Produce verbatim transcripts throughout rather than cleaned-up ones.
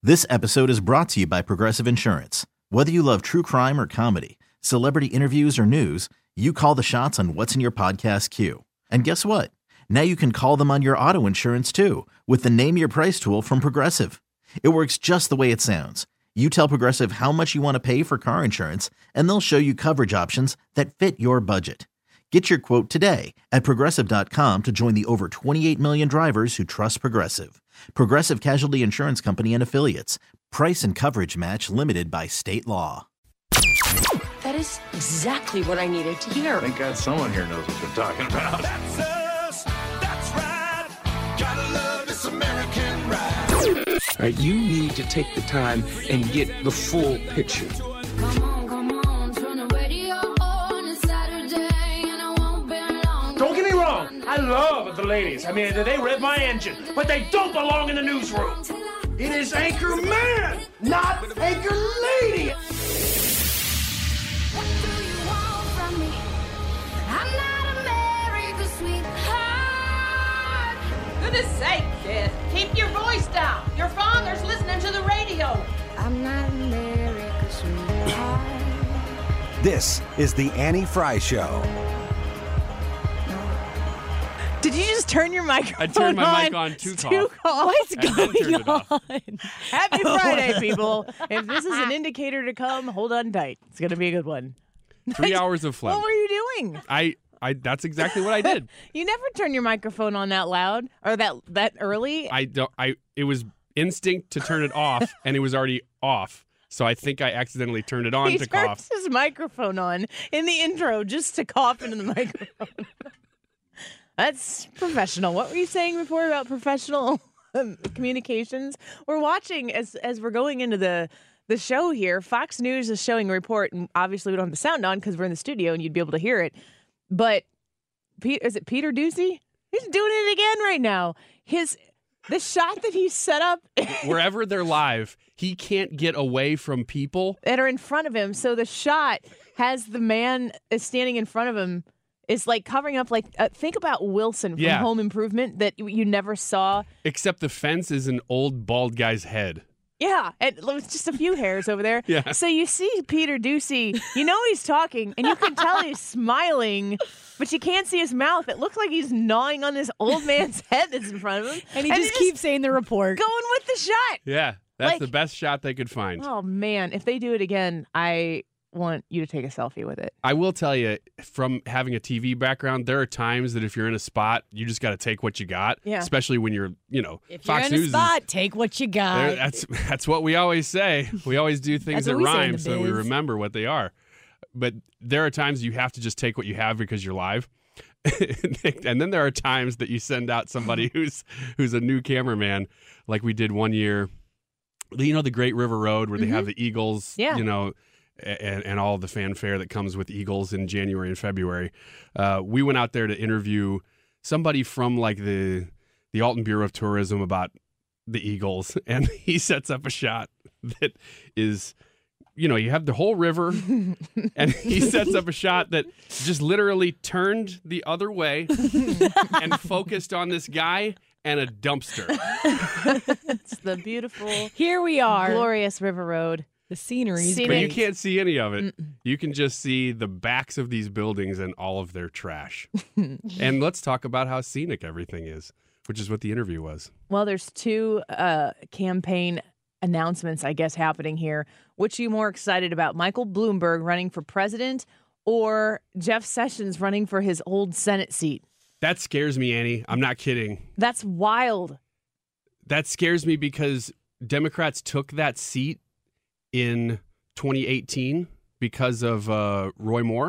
This episode is brought to you by Progressive Insurance. Whether you love true crime or comedy, celebrity interviews or news, you call the shots on what's in your podcast queue. And guess what? Now you can call them on your auto insurance too with the Name Your Price tool from Progressive. It works just the way it sounds. You tell Progressive how much you want to pay for car insurance, and they'll show you coverage options that fit your budget. Get your quote today at Progressive dot com to join the over twenty-eight million drivers who trust Progressive. Progressive Casualty Insurance Company and Affiliates. Price and coverage match limited by state law. That is exactly what I needed to hear. Thank God someone here knows what they're talking about. That's us. That's right. Gotta love this American ride. All right, you need to take the time and get the full picture. Come on, come on, turn the radio on. It's Saturday and I won't be long. Don't get me wrong, I love the ladies. I mean, they rev my engine, but they don't belong in the newsroom. It is Anchor Man, not Anchor Lady. What do you want from me? I'm not America's sweetheart. Goodness sake, kid. Keep your voice down. Your father's listening to the radio. I'm not America's sweetheart. This is the Annie Fry Show. Did you just turn your microphone on? I turned my mic on to cough. To cough. What's going on? Happy Oh. Friday, people. If this is an indicator to come, hold on tight. It's going to be a good one. Three hours of phlegm. What were you doing? I, I, that's exactly what I did. You never turn your microphone on that loud or that that early. I don't. I. It was instinct to turn it off, and it was already off. So I think I accidentally turned it on he to turns cough. his microphone on in the intro just to cough into the microphone. That's professional. What were you saying before about professional um, communications? We're watching as as we're going into the the show here. Fox News is showing a report, and obviously we don't have the sound on because we're in the studio and you'd be able to hear it. But Pete, is it Peter Doocy? He's doing it again right now. His the shot that he set up Wherever they're live, he can't get away from people that are in front of him. So the shot has the man is standing in front of him. It's like covering up, like, uh, think about Wilson from Yeah. Home Improvement that you never saw. Except the fence is an old bald guy's head. Yeah, and it was just a few hairs over there. Yeah. So you see Peter Doocy, you know he's talking, and you can tell he's smiling, but you can't see his mouth. It looks like he's gnawing on this old man's head that's in front of him. And he just keeps saying the report. Going with the shot. Yeah, that's Like- the best shot they could find. Oh, man. If they do it again, I want you to take a selfie with it. I will tell you, from having a T V background, there are times that if you're in a spot, you just got to take what you got. Yeah. Especially when you're, you know, If Fox you're in a News spot, is, take what you there- got. that's that's what we always say. We always do things That's that what we say in rhyme the so that we biz. remember what they are. But there are times you have to just take what you have because you're live. And then there are times that you send out somebody who's who's a new cameraman, like we did one year. You know, the Great River Road where they have the Eagles, Yeah. you know, and, and all the fanfare that comes with Eagles in January and February. Uh, we went out there to interview somebody from like the the Alton Bureau of Tourism about the Eagles, and he sets up a shot that is, you know, you have the whole river, and he sets up a shot that just literally turned the other way and focused on this guy and a dumpster. It's the beautiful, Here we are. glorious River Road. The scenery's Scenic. But you great. can't see any of it. You can just see the backs of these buildings and all of their trash. And let's talk about how scenic everything is, which is what the interview was. Well, there's two uh, campaign announcements, I guess, happening here. Which are you more excited about? Michael Bloomberg running for president or Jeff Sessions running for his old Senate seat? That scares me, Annie. I'm not kidding. That's wild. That scares me because Democrats took that seat in twenty eighteen because of uh, Roy Moore.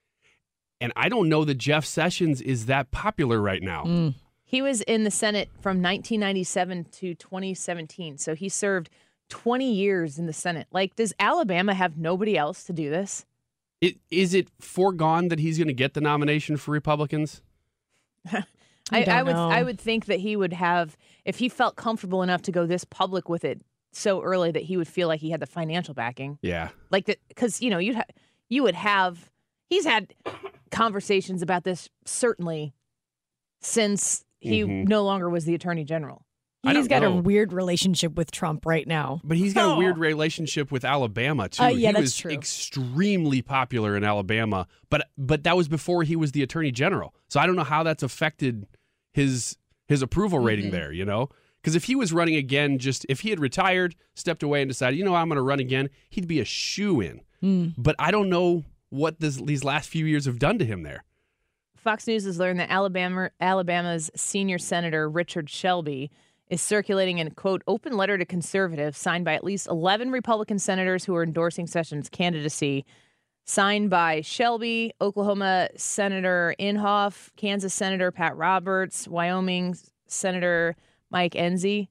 And I don't know that Jeff Sessions is that popular right now. Mm. He was in the Senate from nineteen ninety-seven to twenty seventeen. So he served twenty years in the Senate. Like, does Alabama have nobody else to do this? It, is it foregone that he's going to get the nomination for Republicans? I, I don't I would know. I would think that he would have, if he felt comfortable enough to go this public with it so early, that he would feel like he had the financial backing. Yeah. Like that, because, you know, you'd ha- you would have, he's had conversations about this certainly since he Mhm. no longer was the attorney general. I He's don't got know. a weird relationship with Trump right now. But he's got Oh. a weird relationship with Alabama too. Uh, yeah, he that's was true. extremely popular in Alabama, but but that was before he was the attorney general. So I don't know how that's affected his his approval rating Mm-hmm. there, you know? Because if he was running again, just if he had retired, stepped away and decided, you know, I'm going to run again, he'd be a shoo-in. Mm. But I don't know what this, these last few years have done to him there. Fox News has learned that Alabama Alabama's senior senator Richard Shelby is circulating an, quote, open letter to conservatives signed by at least eleven Republican senators who are endorsing Sessions' candidacy, signed by Shelby, Oklahoma Senator Inhofe, Kansas Senator Pat Roberts, Wyoming Senator Mike Enzi,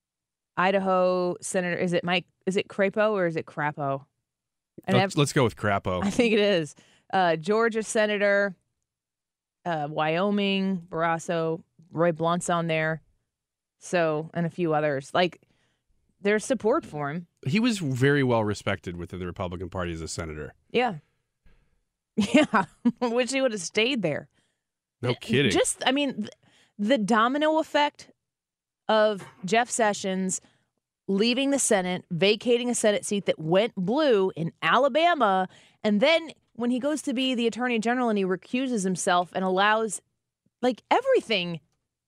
Idaho Senator, is it Mike, is it Crapo or is it Crapo? I Let's, let's go with Crapo. I think it is. Uh, Georgia Senator, uh, Wyoming, Barrasso, Roy Blunt's on there. So, and a few others. Like, there's support for him. He was very well respected within the Republican Party as a senator. Yeah. Yeah. Wish he would have stayed there. No kidding. Just, I mean, th- the domino effect of Jeff Sessions leaving the Senate, vacating a Senate seat that went blue in Alabama, and then when he goes to be the attorney general and he recuses himself and allows, like, everything.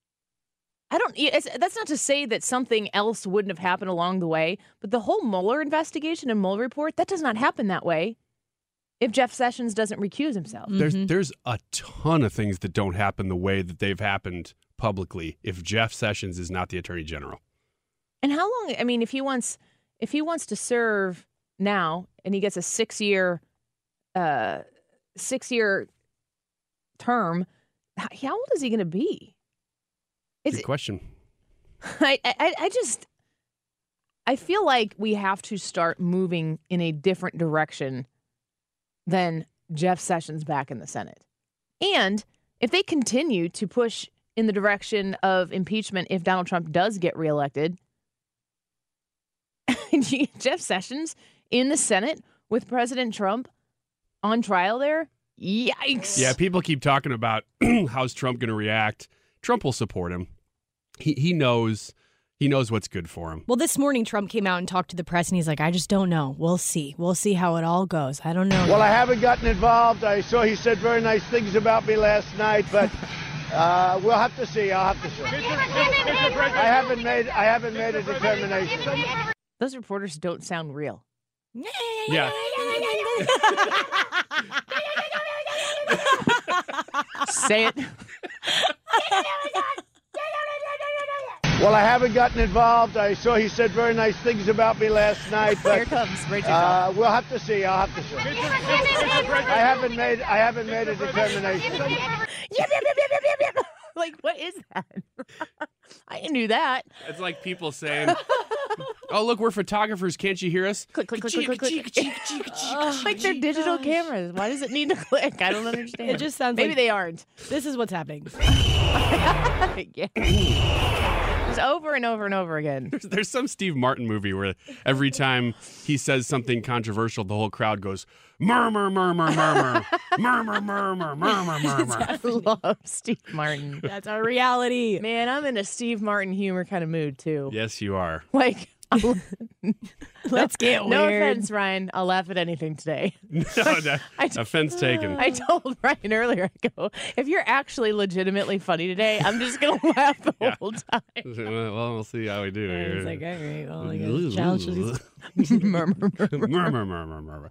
I don't, it's, that's not to say that something else wouldn't have happened along the way, but the whole Mueller investigation and Mueller report, that does not happen that way if Jeff Sessions doesn't recuse himself. There's there's a ton of things that don't happen the way that they've happened publicly if Jeff Sessions is not the attorney general. And how long, I mean, if he wants, if he wants to serve now and he gets a six year, uh, six year term, h- how old is he going to be? Is Good it, question. I, I, I just, I feel like we have to start moving in a different direction than Jeff Sessions back in the Senate. And if they continue to push in the direction of impeachment, if Donald Trump does get reelected, Jeff Sessions in the Senate with President Trump on trial there, yikes. Yeah, people keep talking about how's Trump going to react. Trump will support him. He he knows he knows what's good for him. Well, this morning, Trump came out and talked to the press, and he's like, I just don't know. We'll see. We'll see how it all goes. I don't know. Well, I haven't gotten involved. I saw he said very nice things about me last night, but uh, we'll have to see. I'll have to see. I haven't made I haven't made a determination. Those reporters don't sound real. Yeah. Say it. Well, I haven't gotten involved. I saw he said very nice things about me last night, but Here comes Rachel. uh, we'll have to see. I'll have to see. I haven't made I haven't made a determination. Yep, yep, yep, yep, yep, yep, yep. Like, what is that? I knew that. It's like people saying, oh, look, we're photographers. Can't you hear us? Click, click, click, click, click, click. Ugh, like they're digital cameras. Why does it need to click? I don't understand. It just sounds Maybe like they aren't. this is what's happening. Yeah. Just over and over and over again. There's, there's some Steve Martin movie where every time he says something controversial, the whole crowd goes, murmur, murmur, murmur, murmur, murmur, murmur, murmur. I love Steve Martin. That's our reality. Man, I'm in a Steve Martin humor kind of mood, too. Yes, you are. Like, Let's get no weird. offense, Ryan. I'll laugh at anything today. No, that, I- offense taken. I told Ryan earlier, I go, if you're actually legitimately funny today, I'm just going to laugh the Yeah. whole time. Well, we'll see how we do here. It's like, all right, well, I guess challenge is Murmur, murmur. Murmur, murmur, murmur.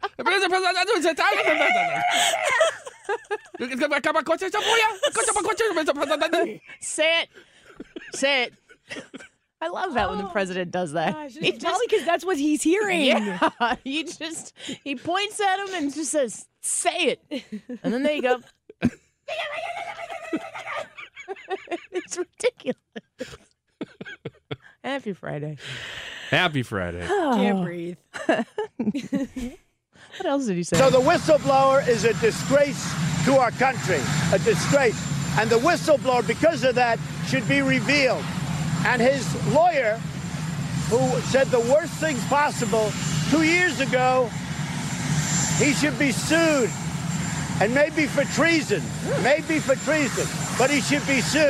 Say it. Say it. I love that when the president does that. Gosh, He it's probably because that's what he's hearing. Yeah, he just he points at him and just says, "Say it," and then there you go. It's ridiculous. Happy Friday. Happy Friday. Can't breathe. What else did he say? So the whistleblower is a disgrace to our country, a disgrace. And the whistleblower, because of that, should be revealed. And his lawyer, who said the worst things possible two years ago, he should be sued. And maybe for treason, maybe for treason, but he should be sued.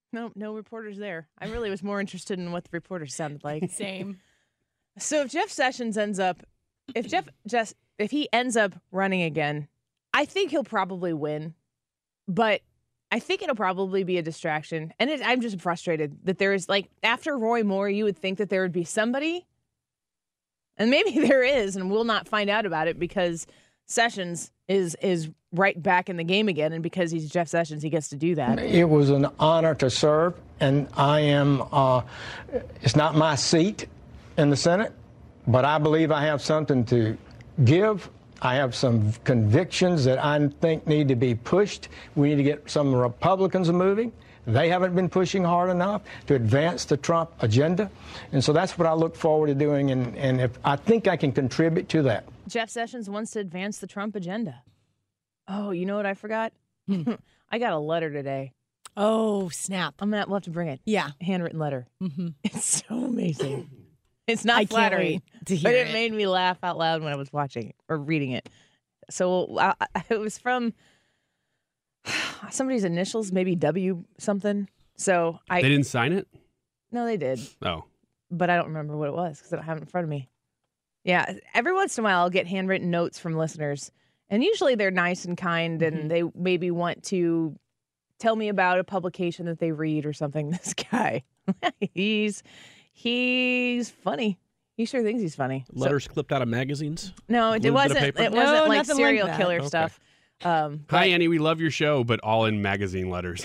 No, no reporters there. I really was more interested in what the reporters sounded like. Same. So if Jeff Sessions ends up, if Jeff just if he ends up running again, I think he'll probably win. But I think it'll probably be a distraction. And it, I'm just frustrated that there is, like, after Roy Moore, you would think that there would be somebody. And maybe there is, and we'll not find out about it because Sessions is is right back in the game again. And because he's Jeff Sessions, he gets to do that. It was an honor to serve, and I am, uh, it's not my seat in the Senate, but I believe I have something to give. I have some convictions that I think need to be pushed. We need to get some Republicans moving. They haven't been pushing hard enough to advance the Trump agenda. And so that's what I look forward to doing, and, and if I think I can contribute to that. Jeff Sessions wants to advance the Trump agenda. Oh, you know what I forgot? I got a letter today. Oh, snap. I'm gonna, we'll have to bring it. Yeah. Handwritten letter. Mm-hmm. It's so amazing. It's not I can't flattering, wait to hear but it, it. made me laugh out loud when I was watching or reading it. So I, I- it was from somebody's initials, maybe W something. So I They didn't sign it? no, they did, Oh. but I don't remember what it was because I don't have it in front of me. Yeah, every once in a while I'll get handwritten notes from listeners, and usually they're nice and kind, and Mm-hmm. they maybe want to tell me about a publication that they read or something. This guy, he's he's funny. He sure thinks he's funny. So- Letters clipped out of magazines? no, it Little bit of wasn't. paper? It No, wasn't like nothing like serial that. killer Okay. stuff. Um, Hi, but Annie. We love your show, but all in magazine letters.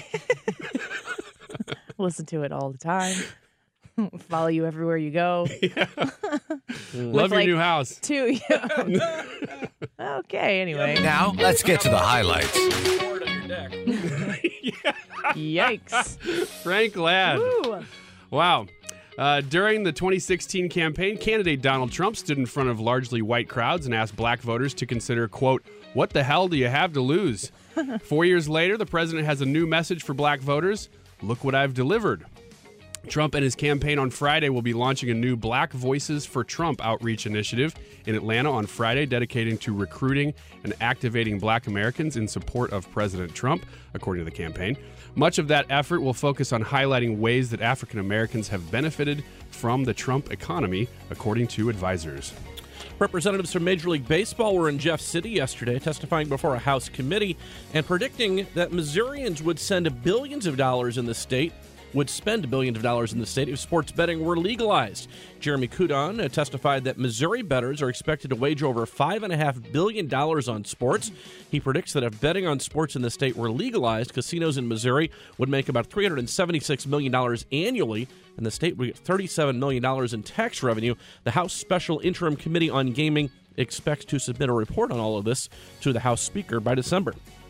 listen to it all the time. Follow you everywhere you go. Love your like, new house. Two. Yeah. Okay. Anyway. Now, let's get to the highlights. Yikes. Frank Ladd. Woo. Wow. Uh, during the twenty sixteen campaign, candidate Donald Trump stood in front of largely white crowds and asked black voters to consider, quote, what the hell do you have to lose? Four years later, the president has a new message for black voters. Look what I've delivered. Trump and his campaign on Friday will be launching a new Black Voices for Trump outreach initiative in Atlanta on Friday, dedicating to recruiting and activating black Americans in support of President Trump, according to the campaign. Much of that effort will focus on highlighting ways that African Americans have benefited from the Trump economy, according to advisors. Representatives from Major League Baseball were in Jeff City yesterday testifying before a House committee and predicting that Missourians would send billions of dollars in the state would spend billions of dollars in the state if sports betting were legalized. Jeremy Kudon uh, testified that Missouri bettors are expected to wager over five point five billion dollars on sports. He predicts that if betting on sports in the state were legalized, casinos in Missouri would make about three hundred seventy-six million dollars annually, and the state would get thirty-seven million dollars in tax revenue. The House Special Interim Committee on Gaming expects to submit a report on all of this to the House Speaker by December.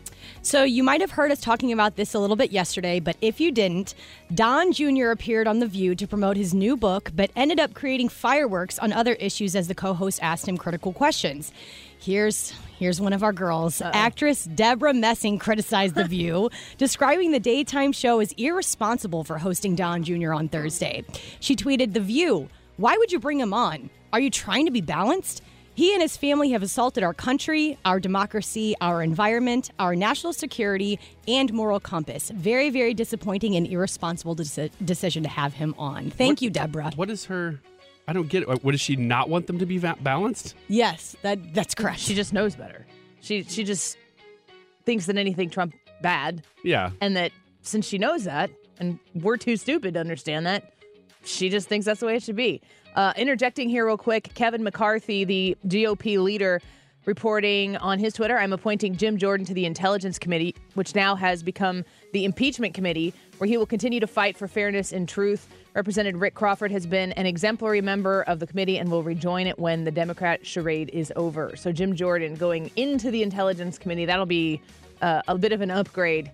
So you might have heard us talking about this a little bit yesterday, but if you didn't, Don Junior appeared on The View to promote his new book, but ended up creating fireworks on other issues as the co-host asked him critical questions. Here's here's one of our girls. Uh-oh. Actress Deborah Messing criticized The View, describing the daytime show as irresponsible for hosting Don Junior on Thursday. She tweeted, "The View, why would you bring him on? Are you trying to be balanced? He and his family have assaulted our country, our democracy, our environment, our national security, and moral compass. Very, very disappointing and irresponsible deci- decision to have him on." Thank What- you, Deborah. What is her... I don't get it. What, does she not want them to be va- balanced? Yes, that that's correct. She just knows better. She she just thinks that anything Trump bad. Yeah. And that since she knows that, and we're too stupid to understand that, she just thinks that's the way it should be. Uh, interjecting here real quick, Kevin McCarthy, the G O P leader, reporting on his Twitter, "I'm appointing Jim Jordan to the Intelligence Committee, which now has become the Impeachment Committee, where he will continue to fight for fairness and truth. Representative Rick Crawford has been an exemplary member of the committee and will rejoin it when the Democrat charade is over." So Jim Jordan going into the Intelligence Committee, that'll be uh, a bit of an upgrade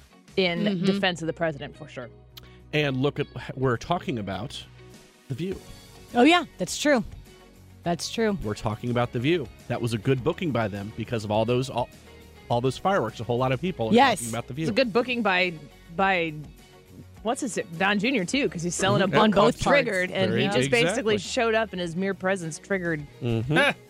in Mm-hmm. defense of the president for sure. And look at, we're talking about The View. Oh, yeah, that's true. That's true. We're talking about The View. That was a good booking by them because of all those all, all those fireworks. A whole lot of people are Yes. talking about The View. It's a good booking by by what's his Don Junior too, because he's selling a Mhm. book On called both parts. Triggered, and Very- he just exactly. basically showed up and his mere presence triggered Mhm.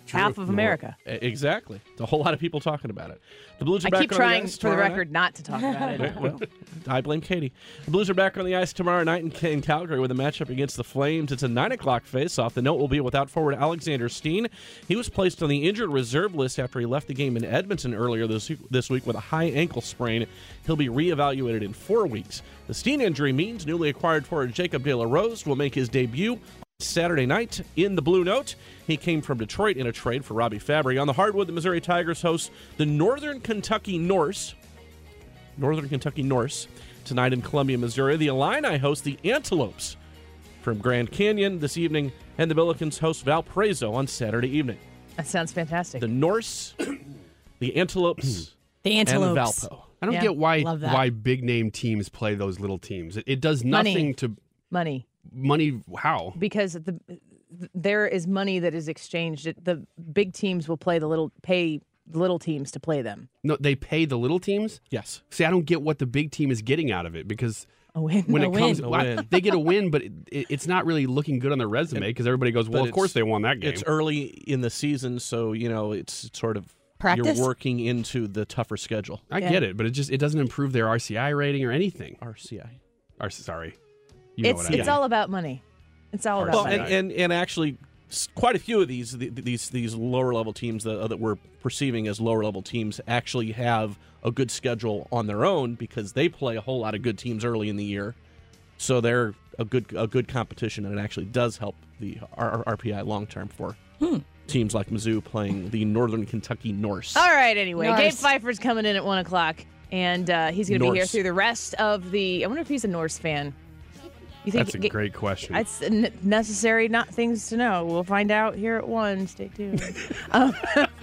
half of America. E- Exactly. It's a whole lot of people talking about it. The Blues are I back keep on trying, the ice for the tomorrow record, night. not to talk about it. Well, I blame Katie. The Blues are back on the ice tomorrow night in, in Calgary with a matchup against the Flames. It's a nine o'clock face-off. The note will be without forward Alexander Steen. He was placed on the injured reserve list after he left the game in Edmonton earlier this, this week with a high ankle sprain. He'll be reevaluated in four weeks. The Steen injury means newly acquired forward Jacob De La Rose will make his debut Saturday night in the Blue Note. He came from Detroit in a trade for Robbie Fabry. On the hardwood, the Missouri Tigers host the Northern Kentucky Norse. Northern Kentucky Norse tonight in Columbia, Missouri. The Illini host the Antelopes from Grand Canyon this evening, and the Billikens host Valparaiso on Saturday evening. That sounds fantastic. The Norse, the Antelopes, The Antelopes. and Valpo. I don't Yeah. get why Love that. why big name teams play those little teams. It, it does Money. nothing to Money. money. How? Because the there is money that is exchanged. It- The big teams will play the little pay the little teams to play them. No, they pay the little teams. Yes. See, I don't get what the big team is getting out of it because A win. when A it comes, win. A well, win. they get a win, but it, it, it's not really looking good on their resume because everybody goes, But "Well, of it's- course they won that game." It's early in the season, so, you know, it's sort of Practice? you're working into the tougher schedule. I Yeah. get it, but it just it doesn't improve their R C I rating or anything. R C I. Or sorry, you know It's what I it's mean. all about money. It's all about Well, money. and, and and actually, s- quite a few of these th- these these lower level teams that, uh, that we're perceiving as lower level teams actually have a good schedule on their own because they play a whole lot of good teams early in the year, so they're a good a good competition, and it actually does help the R- R P I long term for teams like Mizzou playing the Northern Kentucky Norse. All right, anyway, Norse. Gabe Pfeiffer's coming in at one o'clock, and uh, he's going to be here Norse. through the rest of the. I wonder if he's a Norse fan. You think That's a Ga- great question. It's n- necessary, not things to know. We'll find out here at one. Stay tuned. um,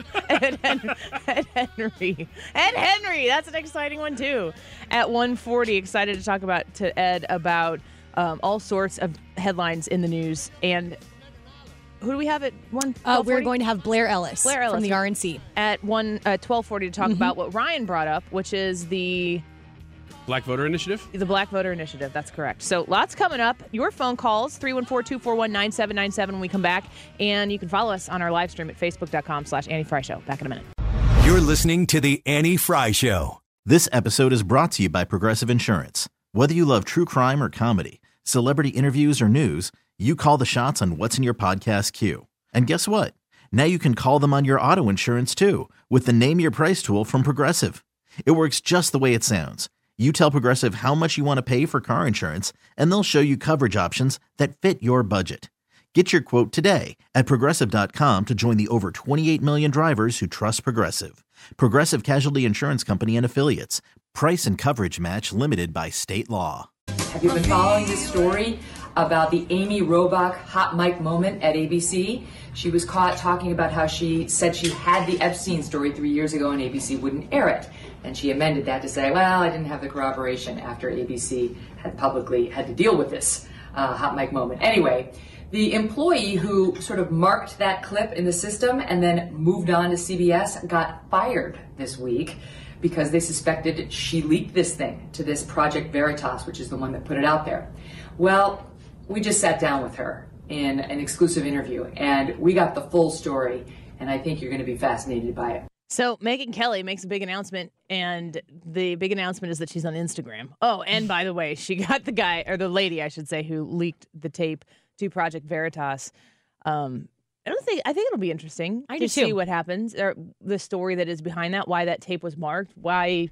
Ed, Hen- Ed Henry, Ed Henry. That's an exciting one too. At one forty, excited to talk about to Ed about um, all sorts of headlines in the news. And who do we have at one? Uh, we're going to have Blair Ellis, Blair Ellis from the R N C. at one uh, twelve forty to talk Mhm. about what Ryan brought up, which is the Black Voter Initiative. the Black Voter Initiative. That's correct. So lots coming up. Your phone calls, three one four, two four one, nine seven nine seven when we come back. And you can follow us on our live stream at facebook.com slash Annie Fry Show. Back in a minute. You're listening to The Annie Fry Show. This episode is brought to you by Progressive Insurance. Whether you love true crime or comedy, celebrity interviews or news, you call the shots on what's in your podcast queue. And guess what? Now you can call them on your auto insurance too with the Name Your Price tool from Progressive. It works just the way it sounds. You tell Progressive how much you want to pay for car insurance, and they'll show you coverage options that fit your budget. Get your quote today at Progressive dot com to join the over twenty-eight million drivers who trust Progressive. Progressive Casualty Insurance Company and Affiliates. Price and coverage match limited by state law. Have you been following this story about the Amy Robach hot mic moment at A B C? She was caught talking about how she said she had the Epstein story three years ago and A B C wouldn't air it. And she amended that to say, well, I didn't have the corroboration after A B C had publicly had to deal with this uh, hot mic moment. Anyway, the employee who sort of marked that clip in the system and then moved on to C B S got fired this week because they suspected she leaked this thing to this Project Veritas, which is the one that put it out there. Well, we just sat down with her in an exclusive interview, and we got the full story, and I think you're going to be fascinated by it. So Megyn Kelly makes a big announcement, and the big announcement is that she's on Instagram. Oh, and by the way, she got the guy, or the lady, I should say, who leaked the tape to Project Veritas. Um, I don't think I think it'll be interesting I to do see too. what happens, or the story that is behind that, why that tape was marked, why,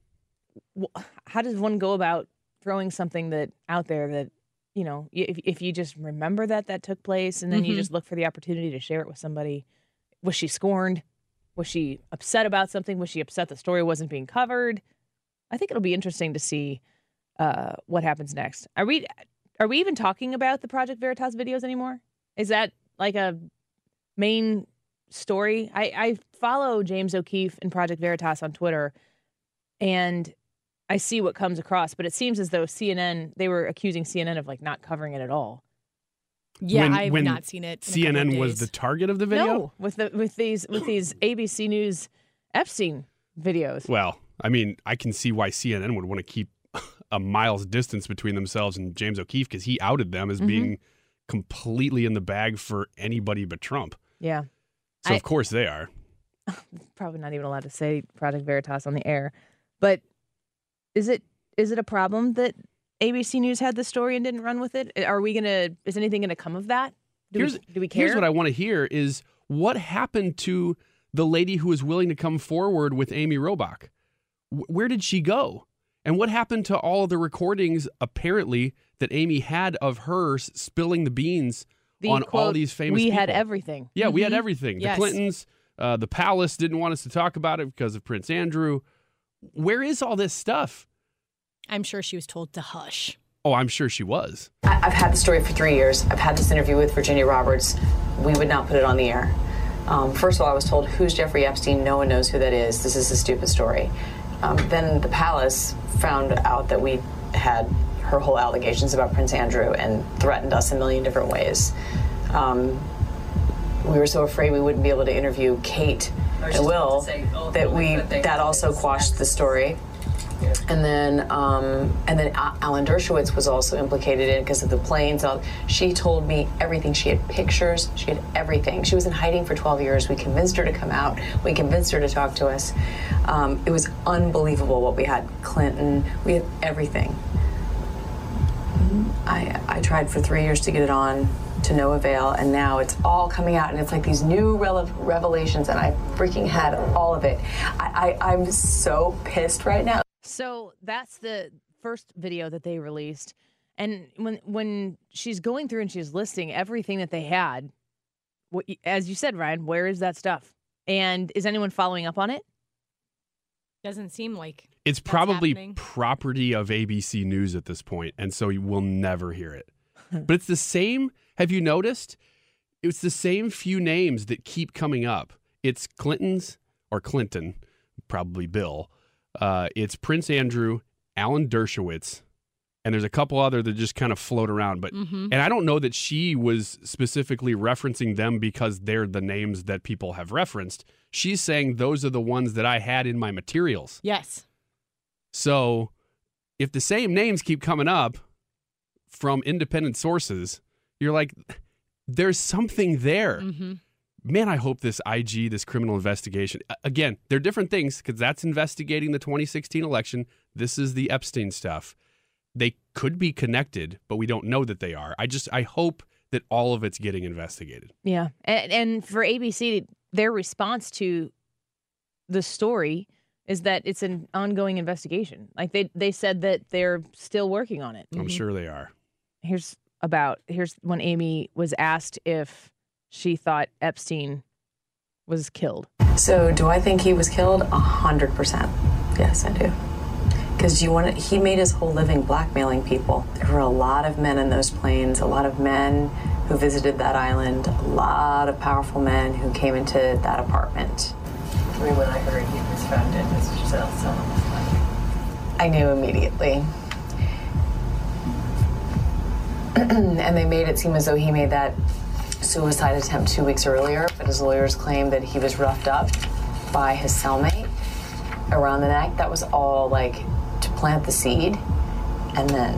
wh- how does one go about throwing something that out there that, you know, if if you just remember that that took place, and then you Mhm. just look for the opportunity to share it with somebody. Was she scorned? Was she upset about something? Was she upset the story wasn't being covered? I think it'll be interesting to see uh, what happens next. Are we are we even talking about the Project Veritas videos anymore? Is that like a main story? I, I follow James O'Keefe and Project Veritas on Twitter, and I see what comes across, but it seems as though C N N, they were accusing C N N of like not covering it at all. Yeah, When- I've when not seen it. in a C N N couple of was days. the target of the video. No, with the with these with these A B C News Epstein videos. Well, I mean, I can see why C N N would want to keep a mile's distance between themselves and James O'Keefe because he outed them as Mhm. being completely in the bag for anybody but Trump. Yeah. So I- of course they are. Probably not even allowed to say Project Veritas on the air. But is it is it a problem that A B C News had the story and didn't run with it? Are we gonna? Is anything gonna come of that? Do Here's, we do we care? Here's what I want to hear is what happened to the lady who was willing to come forward with Amy Robach? W- where did she go? And what happened to all of the recordings, apparently, that Amy had of her s- spilling the beans The on quote, all these famous we people? had everything. Yeah, we had Mhm. everything. Yes. The Clintons, uh, the palace didn't want us to talk about it because of Prince Andrew. Where is all this stuff? I'm sure she was told to hush. Oh, I'm sure she was. I- I've had the story for three years. I've had this interview with Virginia Roberts. We would not put it on the air. Um, first of all, I was told, who's Jeffrey Epstein? No one knows who that is. This is a stupid story. Um, then the palace found out that we had her whole allegations about Prince Andrew and threatened us a million different ways. Um, we were so afraid we wouldn't be able to interview Kate and Will that we that also quashed the story. And then, um, and then Alan Dershowitz was also implicated in it because of the planes. She told me everything. She had pictures. She had everything. She was in hiding for twelve years. We convinced her to come out. We convinced her to talk to us. Um, it was unbelievable what we had. Clinton. We had everything. I, I tried for three years to get it on, to no avail, and now it's all coming out, and it's like these new rele- revelations, and I freaking had all of it. I, I, I'm so pissed right now. So that's the first video that they released. And when when she's going through and she's listing everything that they had, what, as you said, Ryan, where is that stuff? And is anyone following up on it? Doesn't seem like It's that's probably happening. property of A B C News at this point, and so you will never hear it. But it's the same. Have you noticed? It's the same few names that keep coming up. It's Clinton's or Clinton, probably Bill. Uh, it's Prince Andrew, Alan Dershowitz, and there's a couple other that just kind of float around. But Mhm. and I don't know that she was specifically referencing them because they're the names that people have referenced. She's saying those are the ones that I had in my materials. Yes. So if the same names keep coming up from independent sources, you're like, there's something there. Mm-hmm. Man, I hope this I G, this criminal investigation, a- again, they're different things because that's investigating the twenty sixteen election. This is the Epstein stuff. They could be connected, but we don't know that they are. I just, I hope that all of it's getting investigated. Yeah. And, and for A B C, their response to the story is that it's an ongoing investigation. Like they, they said that they're still working on it. I'm sure they are. Here's about, here's when Amy was asked if she thought Epstein was killed. So, do I think he was killed? A hundred percent. Yes, I do. Because you want to, he made his whole living blackmailing people. There were a lot of men in those planes, a lot of men who visited that island, a lot of powerful men who came into that apartment. When I heard he was found in Mister Giselle, so I knew immediately. And they made it seem as though he made that suicide attempt two weeks earlier, but his lawyers claimed that he was roughed up by his cellmate around the neck. That was all like to plant the seed, and then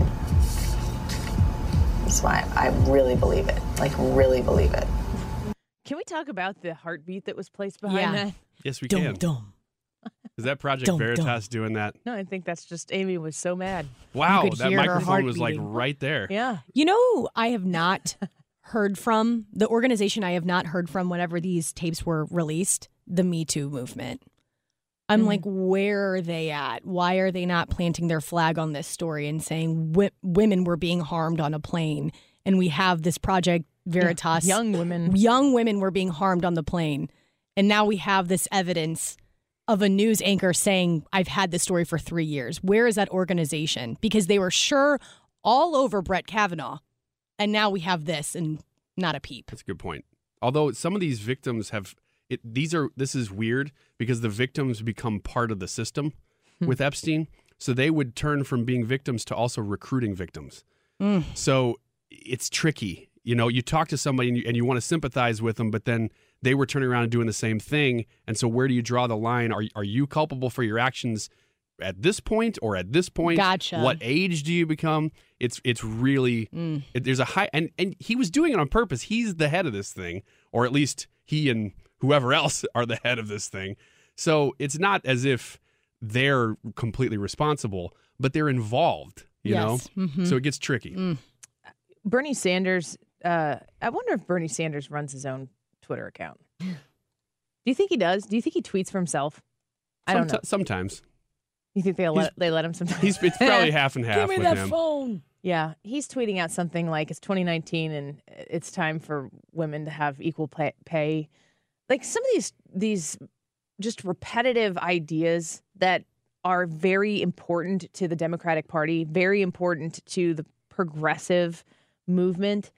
that's why I really believe it. Like really believe it. Can we talk about the heartbeat that was placed behind Yeah. that? Yes, we Dum, can. dum. Is that Project Dum, Veritas dum. doing that? No, I think that's just Amy was so mad. Wow, could that hear her microphone was heart like beating. right there. Yeah. You know, I have not heard from the organization I have not heard from whenever these tapes were released, the Me Too movement. I'm Mhm. like, where are they at? Why are they not planting their flag on this story and saying w- women were being harmed on a plane? And we have this Project Veritas. Young women. Young women were being harmed on the plane. And now we have this evidence of a news anchor saying, I've had this story for three years. Where is that organization? Because they were sure all over Brett Kavanaugh. And now we have this and not a peep. That's a good point. Although some of these victims have it, these are this is weird because the victims become part of the system with Epstein. So they would turn from being victims to also recruiting victims. Mm. So it's tricky. You know, you talk to somebody and you, and you want to sympathize with them, but then they were turning around and doing the same thing. And so where do you draw the line? Are are you culpable for your actions at this point or at this point? Gotcha. What age do you become? It's it's really it, there's a high and and he was doing it on purpose. He's the head of this thing, or at least he and whoever else are the head of this thing. So it's not as if they're completely responsible, but they're involved, you Yes. know? Mhm. So it gets tricky. Mm. Bernie Sanders, uh, I wonder if Bernie Sanders runs his own Twitter account. Do you think he does? Do you think he tweets for himself? I don't Someti- know. Sometimes. You think they let they let him sometimes? He's it's probably half and half Give me with that him. phone. Yeah, he's tweeting out something like it's twenty nineteen and it's time for women to have equal pay. pay. Like some of these these just repetitive ideas that are very important to the Democratic Party, very important to the progressive movement,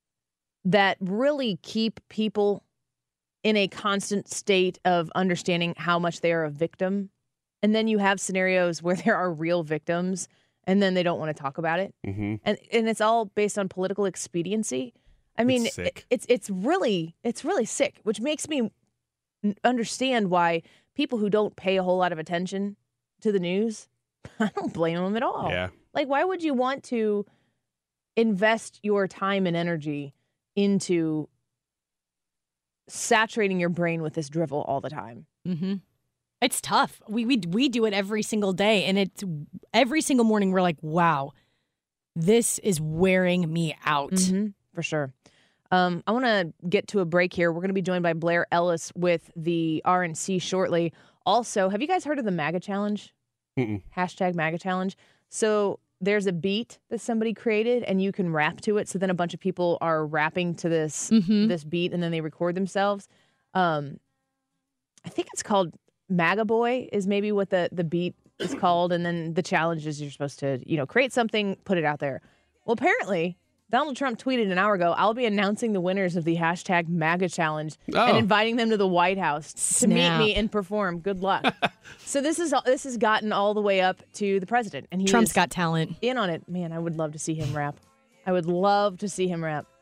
that really keep people in a constant state of understanding how much they are a victim. And then you have scenarios where there are real victims and then they don't want to talk about it. Mm-hmm. And and it's all based on political expediency. I mean, It's sick. it- it's it's really it's really sick, which makes me n- understand why people who don't pay a whole lot of attention to the news, I don't blame them at all. Yeah. Like, why would you want to invest your time and energy into saturating your brain with this drivel all the time? Mm-hmm. It's tough. We, we we do it every single day, and it's every single morning we're like, wow, this is wearing me out. Mm-hmm, for sure. Um, I want to get to a break here. We're going to be joined by Blair Ellis with the R N C shortly. Also, have you guys heard of the MAGA Challenge? Mm-mm. Hashtag MAGA Challenge. So there's a beat that somebody created, and you can rap to it. So then a bunch of people are rapping to this Mm-hmm. this beat, and then they record themselves. Um, I think it's called MAGA Boy is maybe what the, the beat is called. And then the challenge is you're supposed to, you know, create something, put it out there. Well, apparently Donald Trump tweeted an hour ago, I'll be announcing the winners of the hashtag MAGA Challenge Oh. and inviting them to the White House to meet Snap. me and perform. Good luck. So this is this has gotten all the way up to the president. And he Trump's is got talent. in on it. Man, I would love to see him rap. I would love to see him rap.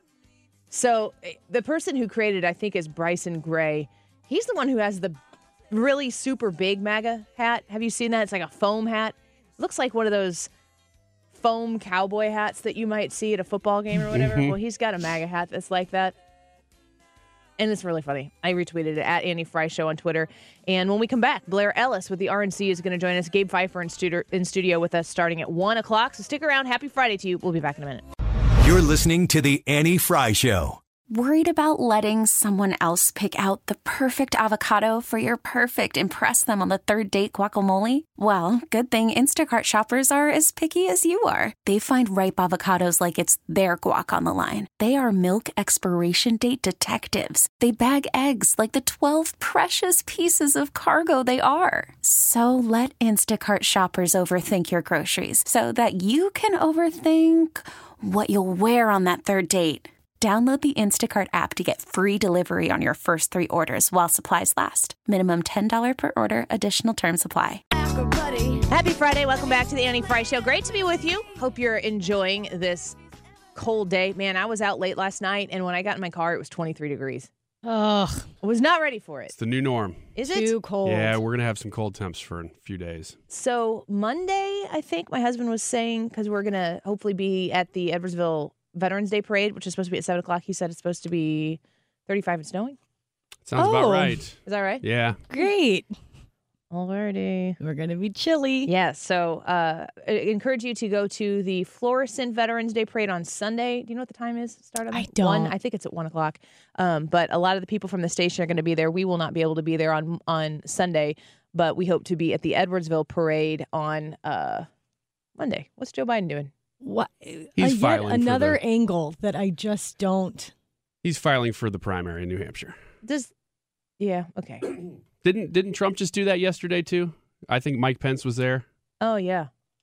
So eh, the person who created it, I think, is Bryson Gray. He's the one who has the really super big MAGA hat. Have you seen that? It's like a foam hat. Looks like one of those foam cowboy hats that you might see at a football game or whatever. Mhm. Well, he's got a MAGA hat that's like that. And it's really funny. I retweeted it at Annie Fry Show on Twitter. And when we come back, Blair Ellis with the R N C is going to join us. Gabe Pfeiffer in studio, in studio with us starting at one o'clock. So stick around. Happy Friday to you. We'll be back in a minute. You're listening to The Annie Fry Show. Worried about letting someone else pick out the perfect avocado for your perfect impress them on the third date guacamole? Well, good thing Instacart shoppers are as picky as you are. They find ripe avocados like it's their guac on the line. They are milk expiration date detectives. They bag eggs like the twelve precious pieces of cargo they are. So let Instacart shoppers overthink your groceries so that you can overthink what you'll wear on that third date. Download the Instacart app to get free delivery on your first three orders while supplies last. Minimum ten dollars per order. Additional terms apply. Happy Friday. Welcome back to the Annie Fry Show. Great to be with you. Hope you're enjoying this cold day. Man, I was out late last night, and when I got in my car, it was twenty-three degrees. Ugh. I was not ready for it. It's the new norm. Is it? Too cold. Yeah, we're going to have some cold temps for a few days. So Monday, I think my husband was saying, because we're going to hopefully be at the Edwardsville Veterans Day Parade, which is supposed to be at seven o'clock. He said it's supposed to be thirty-five and snowing. Sounds Oh. about right. Is that right? Yeah. Great. Alrighty. We're going to be chilly. Yeah, so uh, I encourage you to go to the Florissant Veterans Day Parade on Sunday. Do you know what the time is? Start on I that? One? don't. I think it's at one o'clock. Um, but a lot of the people from the station are going to be there. We will not be able to be there on on Sunday, but we hope to be at the Edwardsville Parade on uh, Monday. What's Joe Biden doing? What? He's uh, yet filing for another the- angle that I just don't. He's filing for the primary in New Hampshire. Does yeah, okay. Didn't didn't Trump just do that yesterday too? I think Mike Pence was there. Oh yeah.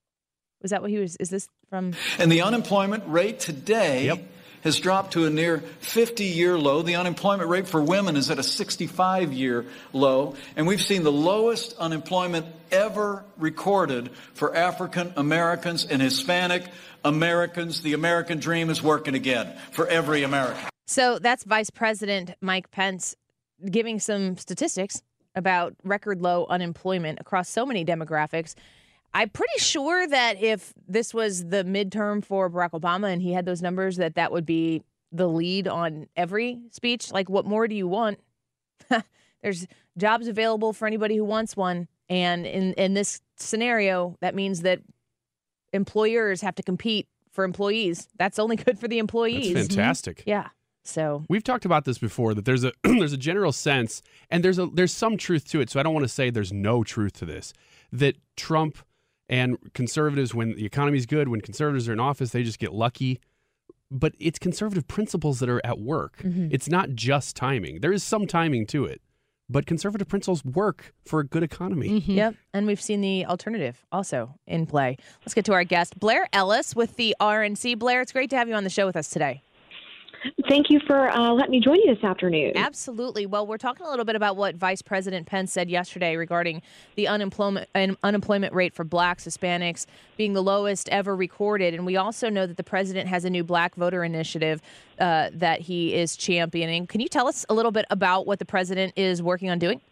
Was that what he was? Is this from? And the unemployment rate today Yep. has dropped to a near fifty-year low. The unemployment rate for women is at a sixty-five-year low. And we've seen the lowest unemployment ever recorded for African Americans and Hispanic Americans. The American dream is working again for every American. So that's Vice President Mike Pence giving some statistics about record low unemployment across so many demographics. I'm pretty sure that if this was the midterm for Barack Obama and he had those numbers, that that would be the lead on every speech. Like, what more do you want? there's jobs available for anybody who wants one. And in, in this scenario, that means that employers have to compete for employees. That's only good for the employees. That's fantastic. Mm-hmm. Yeah. So we've talked about this before, that there's a there's a general sense, and there's a there's some truth to it. So I don't want to say there's no truth to this, that Trump and conservatives, when the economy's good, when conservatives are in office, they just get lucky. But it's conservative principles that are at work. Mm-hmm. It's not just timing. There is some timing to it, but conservative principles work for a good economy. Mm-hmm. Yep. And we've seen the alternative also in play. Let's get to our guest, Blair Ellis with the R N C. Blair, it's great to have you on the show with us today. Thank you for uh, letting me join you this afternoon. Absolutely. Well, we're talking a little bit about what Vice President Pence said yesterday regarding the unemployment un- unemployment rate for blacks, Hispanics being the lowest ever recorded. And we also know that the president has a new black voter initiative uh, that he is championing. Can you tell us a little bit about what the president is working on doing?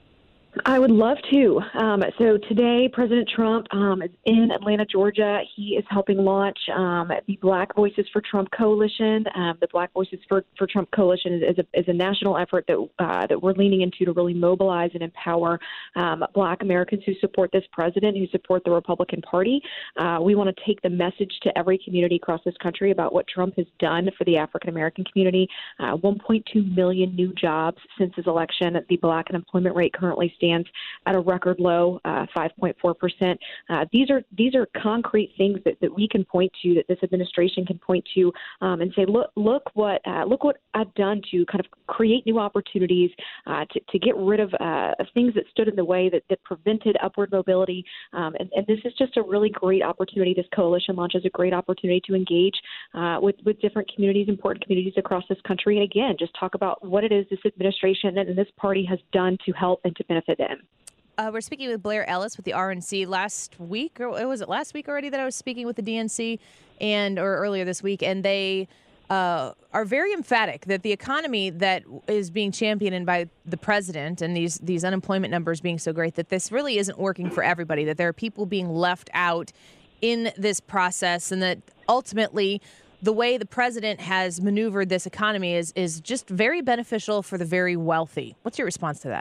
I would love to. Um, so today, President Trump um, is in Atlanta, Georgia. He is helping launch um, the Black Voices for Trump Coalition. Um, the Black Voices for, for Trump Coalition is, is, a, is a national effort that uh, that we're leaning into to really mobilize and empower um, Black Americans who support this president, who support the Republican Party. Uh, we want to take the message to every community across this country about what Trump has done for the African American community. Uh, one point two million new jobs since his election. The Black unemployment rate currently stands stands at a record low, uh, five point four percent. Uh, these are these are concrete things that, that we can point to, that this administration can point to, um, and say, look, look what uh, look what I've done to kind of create new opportunities, uh, to, to get rid of, uh, of things that stood in the way, that, that prevented upward mobility. Um, and, and this is just a really great opportunity. This coalition launch is a great opportunity to engage uh, with, with different communities, important communities across this country. And again, just talk about what it is this administration and this party has done to help and to benefit them. Uh, we're speaking with Blair Ellis with the R N C. Last week, or was it last week already that I was speaking with the D N C, and or earlier this week, and they uh, are very emphatic that the economy that is being championed by the president and these these unemployment numbers being so great, that this really isn't working for everybody, that there are people being left out in this process, and that ultimately the way the president has maneuvered this economy is is just very beneficial for the very wealthy. What's your response to that?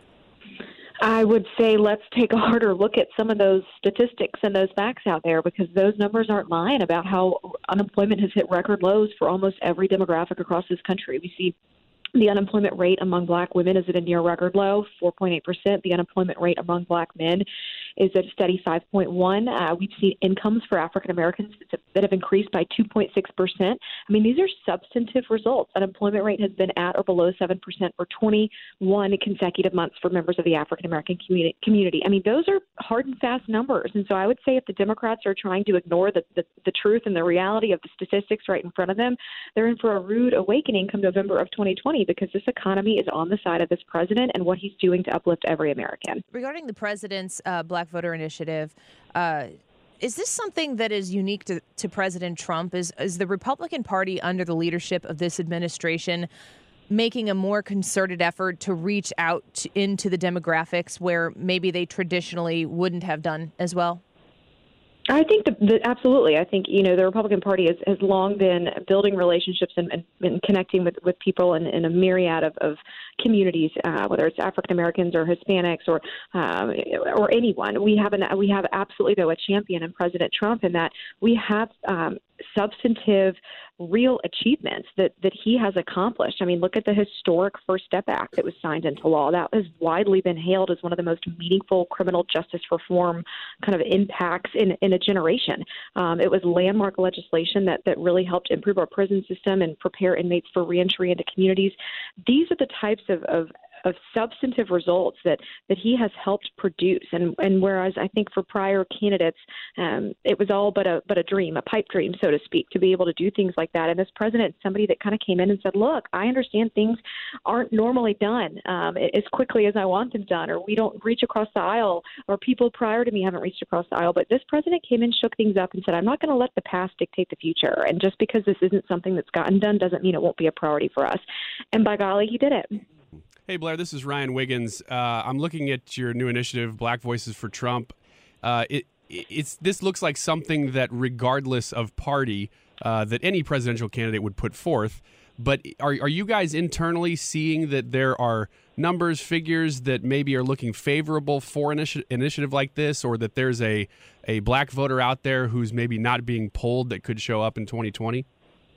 I would say let's take a harder look at some of those statistics and those facts out there, because those numbers aren't lying about how unemployment has hit record lows for almost every demographic across this country. We see the unemployment rate among black women is at a near record low, four point eight percent. The unemployment rate among black men is at a steady five point one. Uh, we've seen incomes for African Americans that have increased by two point six percent. I mean, these are substantive results. Unemployment rate has been at or below seven percent for twenty-one consecutive months for members of the African American community. I mean, those are hard and fast numbers. And so I would say if the Democrats are trying to ignore the, the, the truth and the reality of the statistics right in front of them, they're in for a rude awakening come November of twenty twenty, because this economy is on the side of this president and what he's doing to uplift every American. Regarding the president's uh, Black Voter Initiative, uh, is this something that is unique to, to President Trump? Is, is the Republican Party under the leadership of this administration making a more concerted effort to reach out to, into the demographics where maybe they traditionally wouldn't have done as well? I think that, that absolutely. I think, you know, the Republican Party has, has long been building relationships and, and, and connecting with, with people in, in a myriad of, of communities, uh, whether it's African Americans or Hispanics or um, or anyone. We have an we have absolutely though a champion in President Trump, in that we have um, substantive, real achievements that, that he has accomplished. I mean, look at the historic First Step Act that was signed into law. That has widely been hailed as one of the most meaningful criminal justice reform kind of impacts in, in a generation. Um, it was landmark legislation that, that really helped improve our prison system and prepare inmates for reentry into communities. These are the types of, of of substantive results that, that he has helped produce. And, and whereas I think for prior candidates, um, it was all but a but a dream, a pipe dream, so to speak, to be able to do things like that. And this president is somebody that kind of came in and said, look, I understand things aren't normally done um, as quickly as I want them done, or we don't reach across the aisle, or people prior to me haven't reached across the aisle. But this president came in, shook things up, and said, I'm not going to let the past dictate the future. And just because this isn't something that's gotten done doesn't mean it won't be a priority for us. And by golly, he did it. Hey, Blair, this is Ryan Wiggins. Uh, I'm looking at your new initiative, Black Voices for Trump. Uh, it, it's this looks like something that, regardless of party, uh, that any presidential candidate would put forth. But are are you guys internally seeing that there are numbers, figures that maybe are looking favorable for an initi- initiative like this, or that there's a, a black voter out there who's maybe not being polled that could show up in twenty twenty?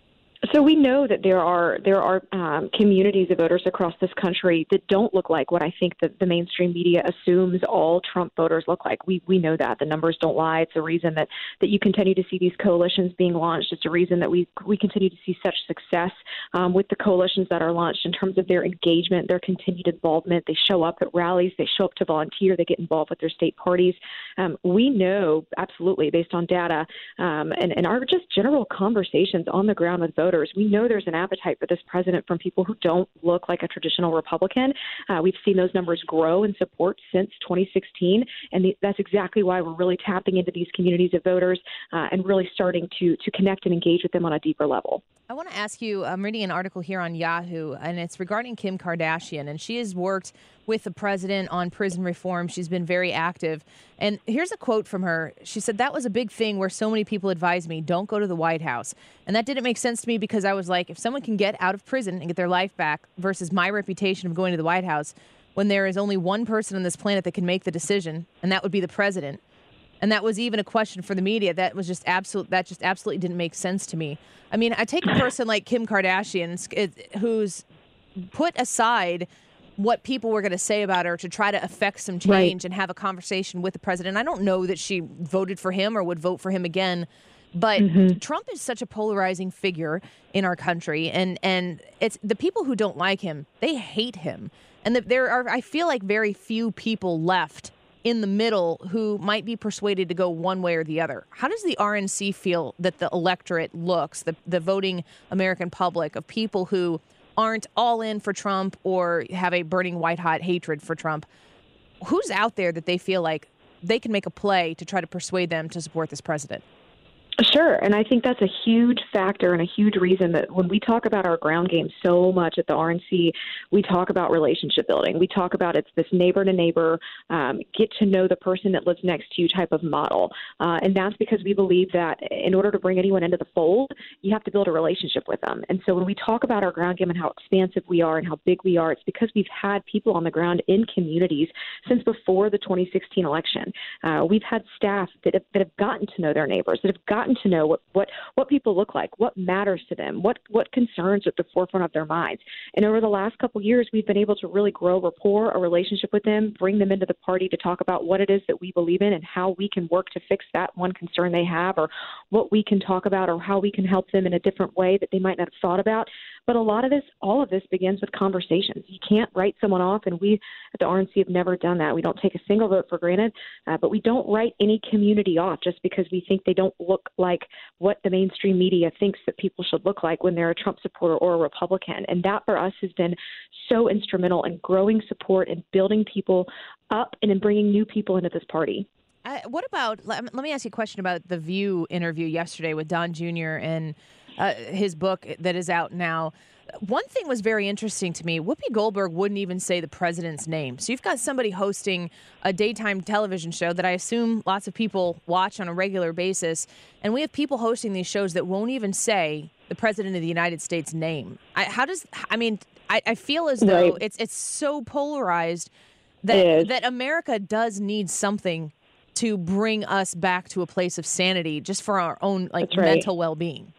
So we know that there are there are um, communities of voters across this country that don't look like what I think that the mainstream media assumes all Trump voters look like. We we know that the numbers don't lie. It's a reason that, that you continue to see these coalitions being launched. It's a reason that we we continue to see such success um, with the coalitions that are launched in terms of their engagement, their continued involvement. They show up at rallies. They show up to volunteer. They get involved with their state parties. Um, we know absolutely based on data um, and, and our just general conversations on the ground with voters. We know there's an appetite for this president from people who don't look like a traditional Republican. Uh, we've seen those numbers grow in support since twenty sixteen, and the, that's exactly why we're really tapping into these communities of voters uh, and really starting to to connect and engage with them on a deeper level. I want to ask you, I'm reading an article here on Yahoo, and it's regarding Kim Kardashian, and she has worked with the president on prison reform. She's been very active. And here's a quote from her. She said, "That was a big thing where so many people advised me, don't go to the White House. And that didn't make sense to me because I was like, if someone can get out of prison and get their life back versus my reputation of going to the White House, when there is only one person on this planet that can make the decision, and that would be the president." And that was even a question for the media. That was just absolute. That just absolutely didn't make sense to me. I mean, I take a person like Kim Kardashian, who's put aside what people were going to say about her to try to affect some change right. and have a conversation with the president. I don't know that she voted for him or would vote for him again, but mm-hmm. Trump is such a polarizing figure in our country, and and it's the people who don't like him, they hate him, and the, there are I feel like very few people left in the middle who might be persuaded to go one way or the other. How does the R N C feel that the electorate looks, the the voting American public, of people who aren't all in for Trump or have a burning white-hot hatred for Trump? Who's out there that they feel like they can make a play to try to persuade them to support this president? Sure, and I think that's a huge factor and a huge reason that when we talk about our ground game so much at the R N C, we talk about relationship building. We talk about it's this neighbor-to-neighbor, um, get-to-know-the-person that lives next to you type of model. Uh, and that's because we believe that in order to bring anyone into the fold, you have to build a relationship with them. And so when we talk about our ground game and how expansive we are and how big we are, it's because we've had people on the ground in communities since before the twenty sixteen election. Uh, we've had staff that have, that have gotten to know their neighbors, that have gotten to know what, what, what people look like, what matters to them, what, what concerns at the forefront of their minds. And over the last couple of years, we've been able to really grow rapport, a relationship with them, bring them into the party to talk about what it is that we believe in and how we can work to fix that one concern they have, or what we can talk about, or how we can help them in a different way that they might not have thought about. But a lot of this, all of this begins with conversations. You can't write someone off, and we at the R N C have never done that. We don't take a single vote for granted, uh, but we don't write any community off just because we think they don't look like what the mainstream media thinks that people should look like when they're a Trump supporter or a Republican. And that for us has been so instrumental in growing support and building people up and in bringing new people into this party. Uh, what about, let me ask you a question about the View interview yesterday with Don Junior and uh, his book that is out now. One thing was very interesting to me. Whoopi Goldberg wouldn't even say the president's name. So you've got somebody hosting a daytime television show that I assume lots of people watch on a regular basis. And we have people hosting these shows that won't even say the president of the United States' name. I, how does, I mean, I, I feel as though right. it's it's so polarized that that America does need something to bring us back to a place of sanity just for our own like right. mental well-being.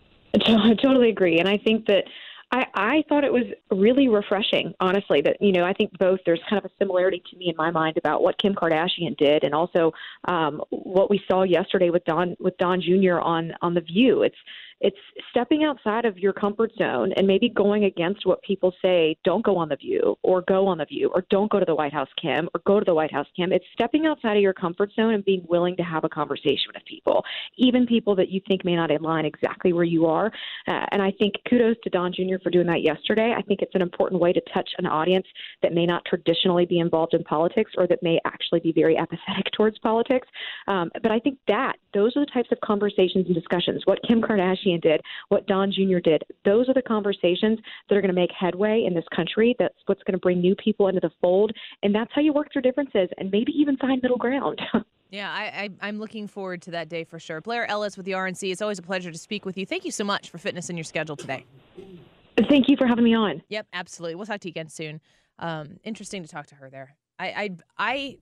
I totally agree. And I think that I, I thought it was really refreshing, honestly, that, you know, I think both there's kind of a similarity to me in my mind about what Kim Kardashian did and also um, what we saw yesterday with Don with Don Junior on, on The View. It's It's stepping outside of your comfort zone and maybe going against what people say, don't go on The View or go on The View or don't go to the White House, Kim, or go to the White House, Kim. It's stepping outside of your comfort zone and being willing to have a conversation with people, even people that you think may not align exactly where you are. Uh, and I think kudos to Don Junior for doing that yesterday. I think it's an important way to touch an audience that may not traditionally be involved in politics or that may actually be very apathetic towards politics. Um, but I think that those are the types of conversations and discussions. What Kim Kardashian did, what Don Junior did, those are the conversations that are going to make headway in this country. That's what's going to bring new people into the fold. And that's how you work through differences and maybe even find middle ground. Yeah, I, I, I'm looking forward to that day for sure. Blair Ellis with the R N C. It's always a pleasure to speak with you. Thank you so much for fitting us in your schedule today. Thank you for having me on. Yep, absolutely. We'll talk to you again soon. Um, interesting to talk to her there. I, I, I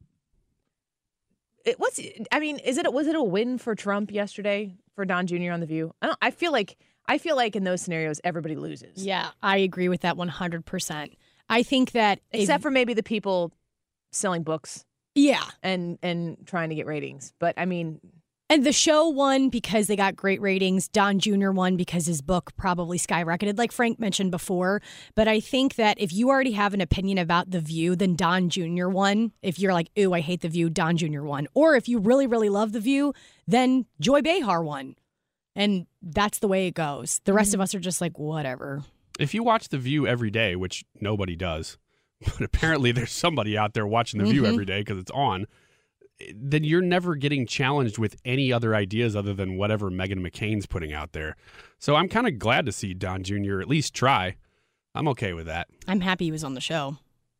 it was. I mean, is it? Was it a win for Trump yesterday for Don Junior on The View? I don't. I feel like. I feel like in those scenarios, everybody loses. Yeah, I agree with that one hundred percent. I think that except if, for maybe the people selling books. Yeah, and and trying to get ratings. But I mean. And the show won because they got great ratings. Don Junior won because his book probably skyrocketed, like Frank mentioned before. But I think that if you already have an opinion about The View, then Don Junior won. If you're like, ooh, I hate The View, Don Junior won. Or if you really, really love The View, then Joy Behar won. And that's the way it goes. The rest mm-hmm. of us are just like, whatever. If you watch The View every day, which nobody does, but apparently there's somebody out there watching The View mm-hmm. every day because it's on, then you're never getting challenged with any other ideas other than whatever Meghan McCain's putting out there. So I'm kind of glad to see Don Junior at least try. I'm okay with that. I'm happy he was on the show.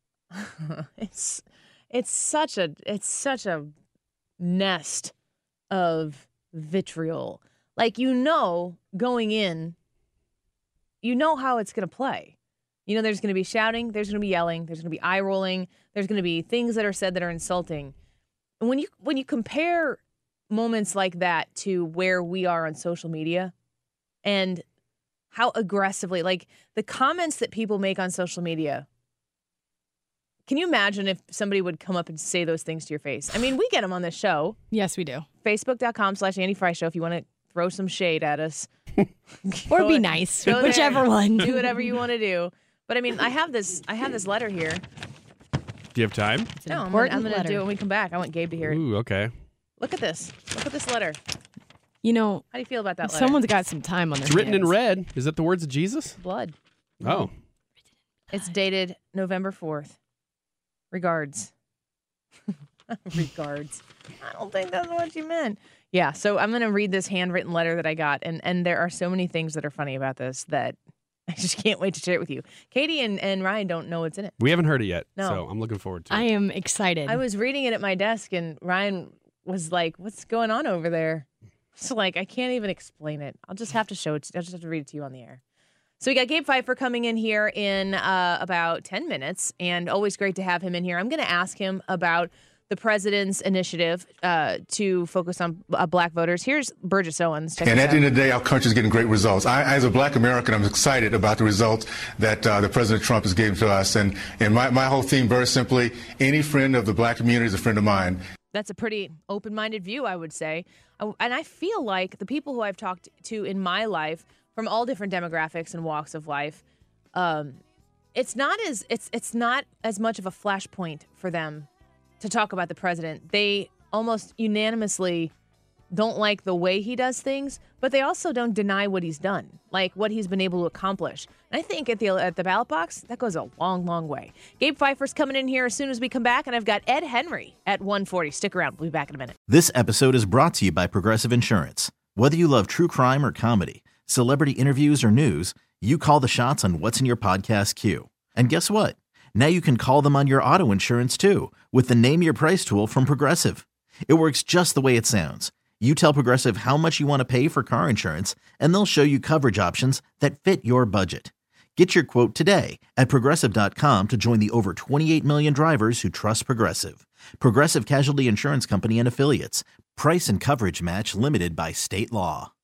it's it's such a it's such a nest of vitriol. Like, you know, going in, you know how it's going to play. You know, there's going to be shouting, there's going to be yelling, there's going to be eye rolling, there's going to be things that are said that are insulting. When you when you compare moments like that to where we are on social media and how aggressively, like the comments that people make on social media, can you imagine if somebody would come up and say those things to your face? I mean, we get them on this show. Yes, we do. Facebook.com slash Annie Fry Show if you want to throw some shade at us. Or be nice, whichever there, one. Do whatever you want to do. But I mean, I have this I have this letter here. Do you have time? No, I'm gonna, I'm gonna do it when we come back. I want Gabe to hear it. Ooh, okay. Look at this. Look at this letter. You know, how do you feel about that letter? Someone's got some time on their It's written hands. in red. Is that the words of Jesus? Blood. Oh. It's dated November fourth. Regards. Regards. I don't think that's what you meant. Yeah, so I'm going to read this handwritten letter that I got, and, and there are so many things that are funny about this that I just can't wait to share it with you. Katie and, and Ryan don't know what's in it. We haven't heard it yet, No. so I'm looking forward to it. I am excited. I was reading it at my desk, and Ryan was like, what's going on over there? So, like, I can't even explain it. I'll just have to show it. To, I'll just have to read it to you on the air. So we got Gabe Pfeiffer coming in here in uh, about ten minutes, and always great to have him in here. I'm going to ask him about the president's initiative uh, to focus on uh, black voters. Here's Burgess Owens. Check and this at the out. end of the day, our country's getting great results. I, as a black American, I'm excited about the results that uh, the President Trump has given to us. And, and my, my whole theme, very simply, any friend of the black community is a friend of mine. That's a pretty open-minded view, I would say. And I feel like the people who I've talked to in my life from all different demographics and walks of life, um, it's not as it's it's not as much of a flashpoint for them to talk about the president. They almost unanimously don't like the way he does things, but they also don't deny what he's done, like what he's been able to accomplish. And I think at the at the ballot box, that goes a long, long way. Gabe Pfeiffer's coming in here as soon as we come back, and I've got Ed Henry at one forty. Stick around. We'll be back in a minute. This episode is brought to you by Progressive Insurance. Whether you love true crime or comedy, celebrity interviews or news, you call the shots on what's in your podcast queue. And guess what? Now you can call them on your auto insurance too with the Name Your Price tool from Progressive. It works just the way it sounds. You tell Progressive how much you want to pay for car insurance, and they'll show you coverage options that fit your budget. Get your quote today at Progressive dot com to join the over twenty-eight million drivers who trust Progressive. Progressive Casualty Insurance Company and Affiliates. Price and coverage match limited by state law.